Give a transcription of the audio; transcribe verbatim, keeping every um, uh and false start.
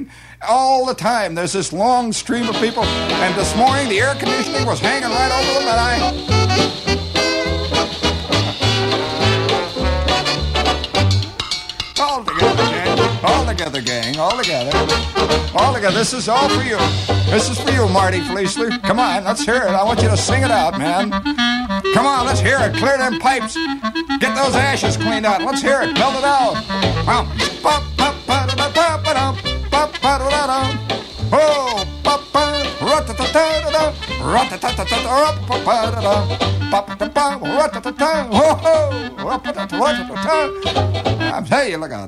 working all the time. There's this long stream of people, and this morning the air conditioning was hanging right over them, and I... All together, gang. All together, gang. All together. All together. This is all for you. This is for you, Marty Fleisler. Come on, let's hear it. I want you to sing it out, man. Come on, let's hear it. Clear them pipes. Get those ashes cleaned out. Let's hear it. Belt it out. Oh, I'm telling you, look out.